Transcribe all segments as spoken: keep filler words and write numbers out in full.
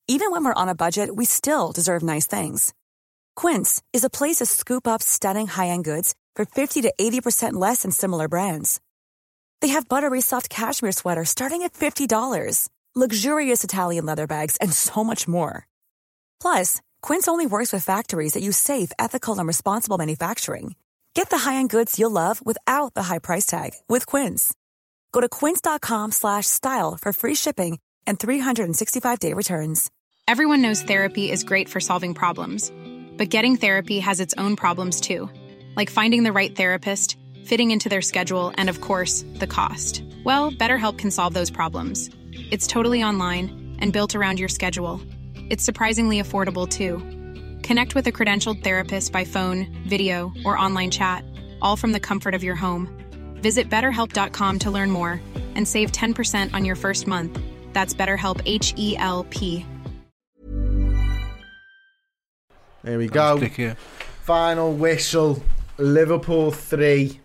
Even when we're on a budget, we still deserve nice things. Quince is a place to scoop up stunning high-end goods for fifty to eighty percent less than similar brands. They have buttery soft cashmere sweaters starting at fifty dollars, luxurious Italian leather bags, and so much more. Plus, Quince only works with factories that use safe, ethical, and responsible manufacturing. Get the high-end goods you'll love without the high price tag with Quince. Go to quince.com slash style for free shipping and three sixty-five day returns. Everyone knows therapy is great for solving problems, but getting therapy has its own problems too, like finding the right therapist, fitting into their schedule, and of course, the cost. Well, BetterHelp can solve those problems. It's totally online and built around your schedule. It's surprisingly affordable too. Connect with a credentialed therapist by phone, video, or online chat, all from the comfort of your home. Visit better help dot com to learn more and save ten percent on your first month. That's BetterHelp, H E L P. There we go. Final whistle. Liverpool three,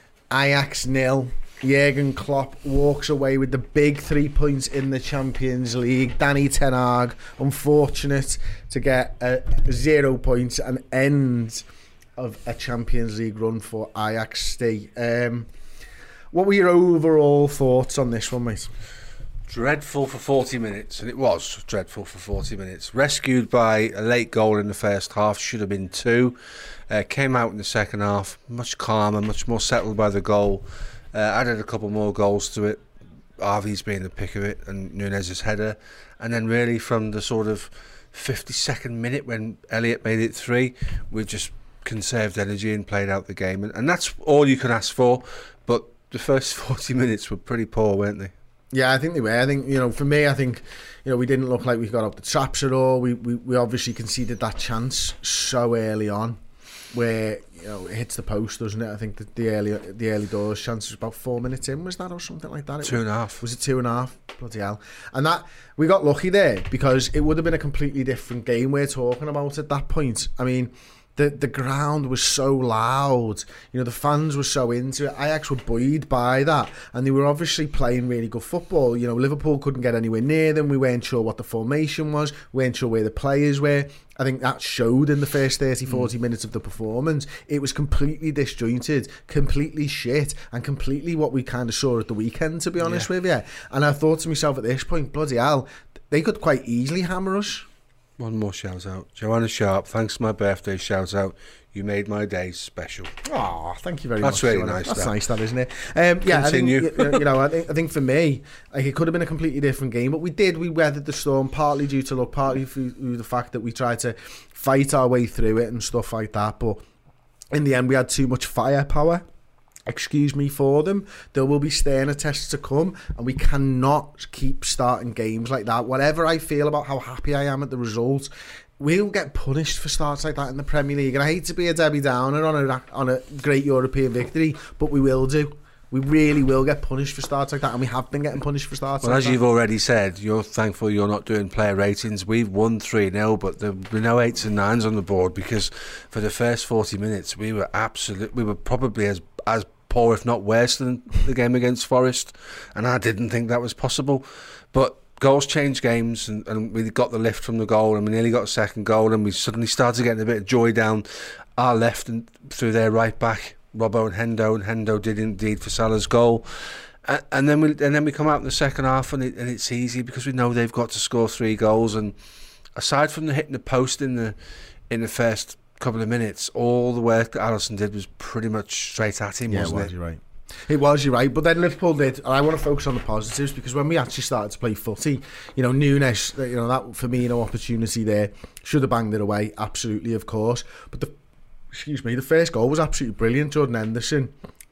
Ajax nil. Jurgen Klopp walks away with the big three points in the Champions League. Danny Ten Hag, unfortunate to get a zero points and end of a Champions League run for Ajax stay. Um, what were your overall thoughts on this one, mate? Dreadful for forty minutes, and it was dreadful for forty minutes. Rescued by a late goal in the first half, should have been two. Uh, came out in the second half, much calmer, much more settled by the goal. Uh, added a couple more goals to it. Harvey's being the pick of it, and Nunez's header. And then really from the sort of fifty-second minute when Elliott made it three, we've just conserved energy and played out the game. And, and that's all you can ask for. But the first forty minutes were pretty poor, weren't they? Yeah, I think they were. I think, you know, for me, I think, you know, we didn't look like we got up the traps at all. We we, we obviously conceded that chance so early on, where, you know, it hits the post, doesn't it? I think that the early the early doors chance was about four minutes in, was that, or something like that? It two was, and a half. Was it two and a half? Bloody hell. And that, we got lucky there, because it would have been a completely different game we're talking about at that point. I mean, the the ground was so loud, you know, the fans were so into it. Ajax were buoyed by that, and they were obviously playing really good football. You know, Liverpool couldn't get anywhere near them. We weren't sure what the formation was, we weren't sure where the players were. I think that showed in the first thirty, forty mm. minutes of the performance. It was completely disjointed, completely shit, and completely what we kind of saw at the weekend, to be honest yeah. with you. And I thought to myself at this point, bloody hell, they could quite easily hammer us. One more shout out. Joanna Sharp, thanks for my birthday shout out. You made my day special. Oh, thank you very That's much. That's really Joanna. nice. That's that. nice, that, isn't it? Um, yeah, Continue. I think, you know, I think, I think for me, like, it could have been a completely different game, but we did. We weathered the storm, partly due to luck, partly through the fact that we tried to fight our way through it and stuff like that. But in the end, we had too much firepower. Excuse me for them. There will be sterner tests to come, and we cannot keep starting games like that. Whatever I feel about how happy I am at the result, we'll get punished for starts like that in the Premier League. And I hate to be a Debbie Downer on a on a great European victory, but we will do. We really will get punished for starts like that, and we have been getting punished for starts well, like as that. You've already said, you're thankful you're not doing player ratings. We've won three nil, but there were no eights and nines on the board, because for the first forty minutes, we were absolute. We were probably as as poor, if not worse, than the game against Forest, and I didn't think that was possible. But goals change games, and, and we got the lift from the goal, and we nearly got a second goal, and we suddenly started getting a bit of joy down our left and through their right back, Robbo and Hendo, and Hendo did indeed for Salah's goal. And, and then we and then we come out in the second half, and, it, and it's easy because we know they've got to score three goals. And aside from the hitting the post in the in the first couple of minutes, all the work that Alisson did was pretty much straight at him, yeah, wasn't it? Was, it? You're right. It was, you're right. But then Liverpool did, and I want to focus on the positives, because when we actually started to play footy, you know, Nunes, you know, that Firmino opportunity there, should have banged it away, absolutely, of course. But the, excuse me, the first goal was absolutely brilliant. Jordan Henderson,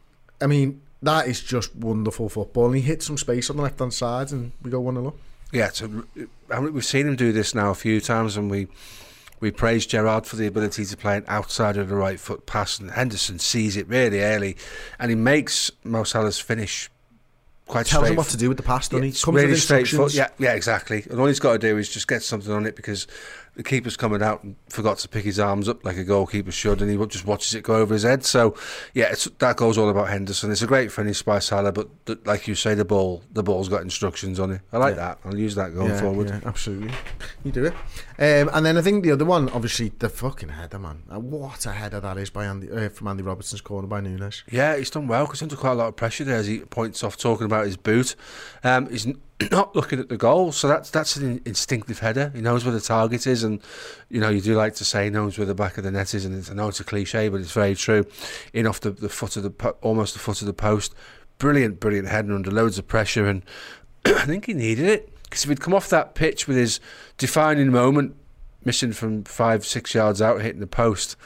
I mean, that is just wonderful football. And he hit some space on the left hand side, and we go one nil up. Yeah, so, I mean, we've seen him do this now a few times, and we. We praised Gerrard for the ability to play an outside of the right foot pass, and Henderson sees it really early, and he makes Mo Salah's finish quite Tells straight. him what to do with the pass, doesn't yeah, he? It's Comes really with straightforward. Yeah, yeah, exactly. And all he's got to do is just get something on it, because the keeper's coming out and forgot to pick his arms up like a goalkeeper should, and he just watches it go over his head. So, yeah, it's, that goes all about Henderson. It's a great finish by Salah, but the, like you say, the ball, the ball's got instructions on it. I like yeah. that. I'll use that going yeah, forward. Yeah, absolutely. You do it. Um, and then I think the other one, obviously, the fucking header, man. What a header that is by Andy uh, from Andy Robertson's corner by Nunes. Yeah, he's done well because he's under quite a lot of pressure there as he points off talking about his boot. Um, he's n- not looking at the goal, so that's that's an instinctive header. He knows where the target is, and you know you do like to say he knows where the back of the net is, and it's, I know it's a cliche, but it's very true. In off the, the foot of the po- almost the foot of the post, brilliant, brilliant header under loads of pressure, and I think he needed it because if he'd come off that pitch with his defining moment, missing from five, six yards out, hitting the post,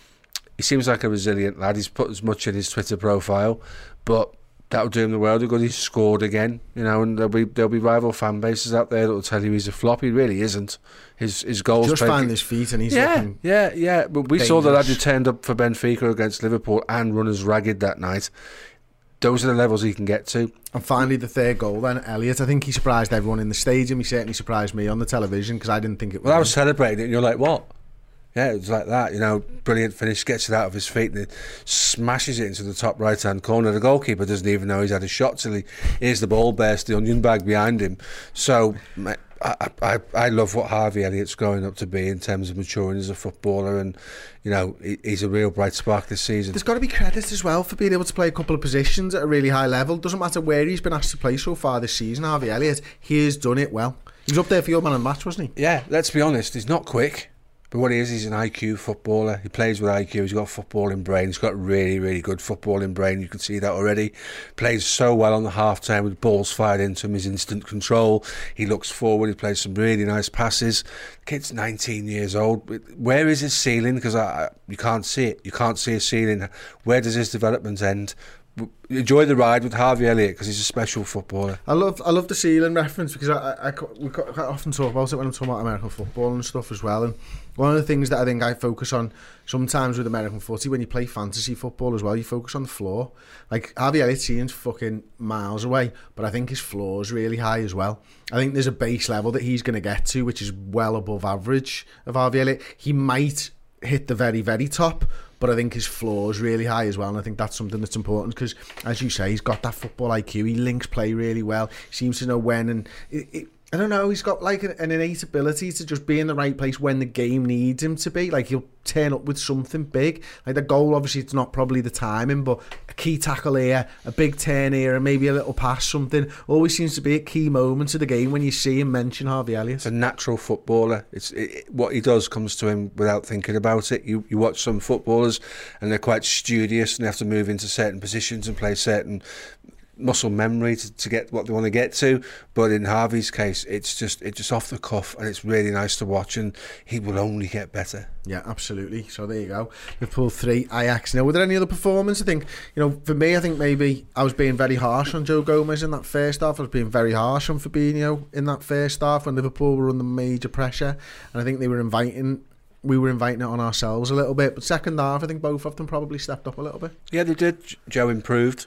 he seems like a resilient lad. He's put as much in his Twitter profile, but that'll do him the world of good. He's scored again, you know, and there'll be there'll be rival fan bases out there that'll tell you he's a flop. He really isn't. His his goals just find his feet, and he's yeah, looking yeah, yeah. But we dangerous. saw the lad who turned up for Benfica against Liverpool and run as ragged that night. Those are the levels he can get to. And finally, the third goal then, Elliott. I think he surprised everyone in the stadium. He certainly surprised me on the television because I didn't think it was. Well, I was celebrating it, and you're like, what? Yeah, it was like that, you know, brilliant finish, gets it out of his feet and it smashes it into the top right-hand corner. The goalkeeper doesn't even know he's had a shot till he hears the ball burst, the onion bag behind him. So I, I, I love what Harvey Elliott's growing up to be in terms of maturing as a footballer, and, you know, he, he's a real bright spark this season. There's got to be credit as well for being able to play a couple of positions at a really high level. Doesn't matter where he's been asked to play so far this season, Harvey Elliott, he has done it well. He was up there for your man of the match, wasn't he? Yeah, let's be honest, he's not quick. But what he is, he's an I Q footballer. He plays with I Q. He's got a footballing brain. He's got really, really good footballing brain. You can see that already. Plays so well on the half-time with balls fired into him. His instant control. He looks forward. He plays some really nice passes. The kid's nineteen years old. Where is his ceiling? Because I, I, you can't see it. You can't see a ceiling. Where does his development end? Enjoy the ride with Harvey Elliott because he's a special footballer. I love I love the ceiling reference because I, I, I we quite often talk about it when I'm talking about American football and stuff as well. And one of the things that I think I focus on sometimes with American footy, when you play fantasy football as well, you focus on the floor. Like Harvey Elliott seems fucking miles away, but I think his floor is really high as well. I think there's a base level that he's going to get to which is well above average of Harvey Elliott. He might hit the very, very top, but I think his floor is really high as well, and I think that's something that's important because, as you say, he's got that football I Q. He links play really well. He seems to know when, and it, it, I don't know, he's got like an, an innate ability to just be in the right place when the game needs him to be. Like he'll turn up with something big. Like the goal, obviously, it's not probably the timing, but a key tackle here, a big turn here, and maybe a little pass, something. Always seems to be at key moments of the game when you see him mention Harvey Elliott. It's a natural footballer. It's it, what he does comes to him without thinking about it. You you watch some footballers and they're quite studious and they have to move into certain positions and play certain muscle memory to, to get what they want to get to, but in Harvey's case it's just it's just off the cuff and it's really nice to watch, and he will only get better. Yeah, absolutely. So there you go, Liverpool three, Ajax nil. Were there any other performance? I think, you know, for me, I think maybe I was being very harsh on Joe Gomez in that first half. I was being very harsh on Fabinho in that first half when Liverpool were under major pressure, and I think they were inviting we were inviting it on ourselves a little bit. But second half, I think both of them probably stepped up a little bit. Yeah, they did. Joe improved.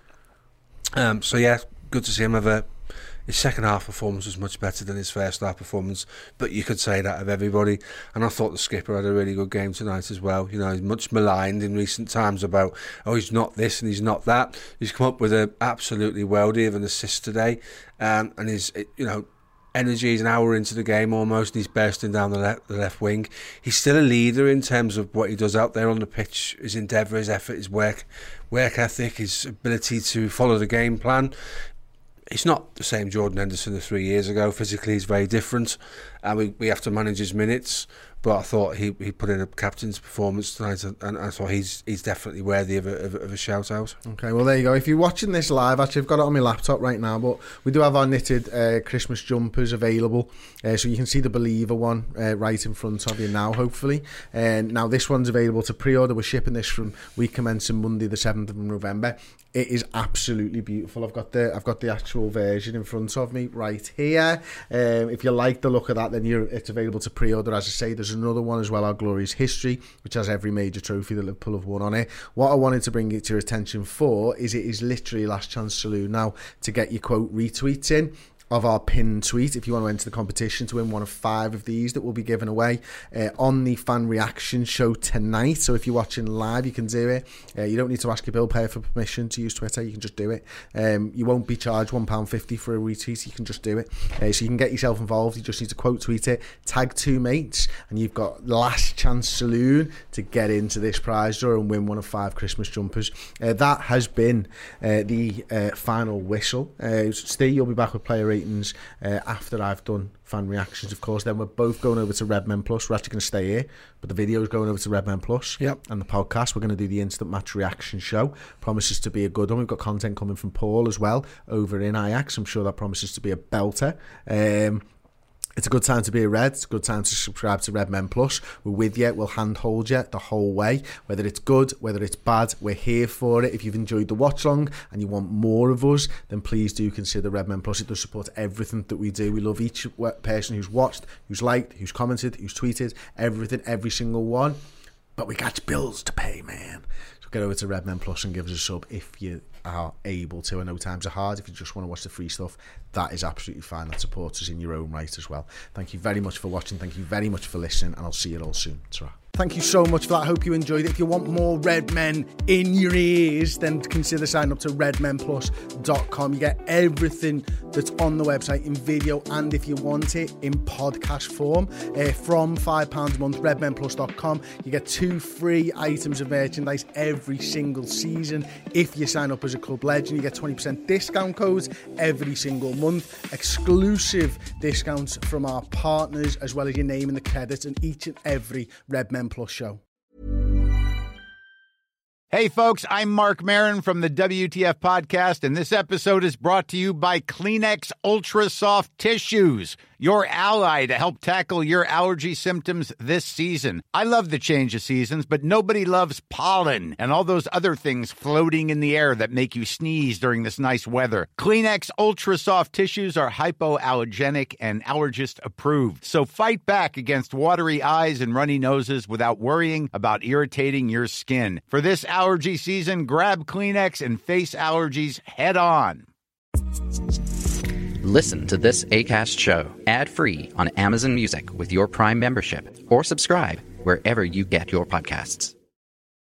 Um, so yeah, good to see him have a. His second half performance was much better than his first half performance, but you could say that of everybody. And I thought the skipper had a really good game tonight as well. You know, he's much maligned in recent times about, oh, he's not this and he's not that. He's come up with an absolutely worldie of an assist today, um, and his, you know, energy is an hour into the game almost, and he's bursting down the left, the left wing. He's still a leader in terms of what he does out there on the pitch, his endeavour, his effort, his work, work ethic, his ability to follow the game plan. He's not the same Jordan Henderson of three years ago. Physically, he's very different, and we, we have to manage his minutes. But I thought he, he put in a captain's performance tonight, and I thought he's he's definitely worthy of a, of a, of a shout out. Okay, well there you go. If you're watching this live, actually I've got it on my laptop right now, but we do have our knitted uh, Christmas jumpers available, uh, so you can see the Believer one uh, right in front of you now, hopefully. And uh, now this one's available to pre-order. We're shipping this from week commencing Monday the seventh of November. It is absolutely beautiful. I've got the I've got the actual version in front of me right here. Um, if you like the look of that, then you're, it's available to pre-order. As I say, there's another one as well, Our Glorious History, which has every major trophy that Liverpool have won on it. What I wanted to bring it to your attention for is it is literally Last Chance Saloon now to get your quote retweets in. of our pinned tweet if you want to enter the competition to win one of five of these that will be given away uh, on the fan reaction show tonight. So if you're watching live, you can do it. Uh, you don't need to ask your bill payer for permission to use Twitter. You can just do it. Um, you won't be charged one pound fifty for a retweet. You can just do it. Uh, so you can get yourself involved. You just need to quote tweet it, tag two mates, and you've got last chance saloon to get into this prize draw and win one of five Christmas jumpers. Uh, that has been uh, the uh, final whistle. Uh, Steve, you'll be back with player ratings uh, after I've done fan reactions, of course. Then we're both going over to Redmen Plus. We're actually going to stay here, but the video is going over to Redmen Plus. Yep. And the podcast, we're going to do the instant match reaction show. Promises to be a good one. We've got content coming from Paul as well over in Ajax. I'm sure that promises to be a belter. Um, It's a good time to be a Red. It's a good time to subscribe to Redmen Plus. We're with you. We'll handhold you the whole way. Whether it's good, whether it's bad, we're here for it. If you've enjoyed the watch long and you want more of us, then please do consider Redmen Plus. It does support everything that we do. We love each person who's watched, who's liked, who's commented, who's tweeted, everything, every single one. But we got bills to pay, man. So get over to Redmen Plus and give us a sub if you are able to. I know times are hard. If you just want to watch the free stuff, that is absolutely fine. That supports us in your own right as well. Thank you very much for watching. Thank you very much for listening, and I'll see you all soon. Ta-ra. Thank you so much for that. I hope you enjoyed it. If you want more Red Men in your ears, then consider signing up to redmen plus dot com. You get everything that's on the website in video, and if you want it in podcast form, uh, from five pounds a month, redmen plus dot com. You get two free items of merchandise every single season. If you sign up as a club legend, you get twenty percent discount codes every single month. Exclusive discounts from our partners, as well as your name in the credits in each and every Redmen Plus show. Hey folks, I'm Mark Maron from the W T F podcast, and this episode is brought to you by Kleenex Ultra Soft Tissues, your ally to help tackle your allergy symptoms this season. I love the change of seasons, but nobody loves pollen and all those other things floating in the air that make you sneeze during this nice weather. Kleenex Ultra Soft Tissues are hypoallergenic and allergist approved, so fight back against watery eyes and runny noses without worrying about irritating your skin. For this allergy season, grab Kleenex and face allergies head on. Listen to this Acast show ad-free on Amazon Music with your Prime membership, or subscribe wherever you get your podcasts.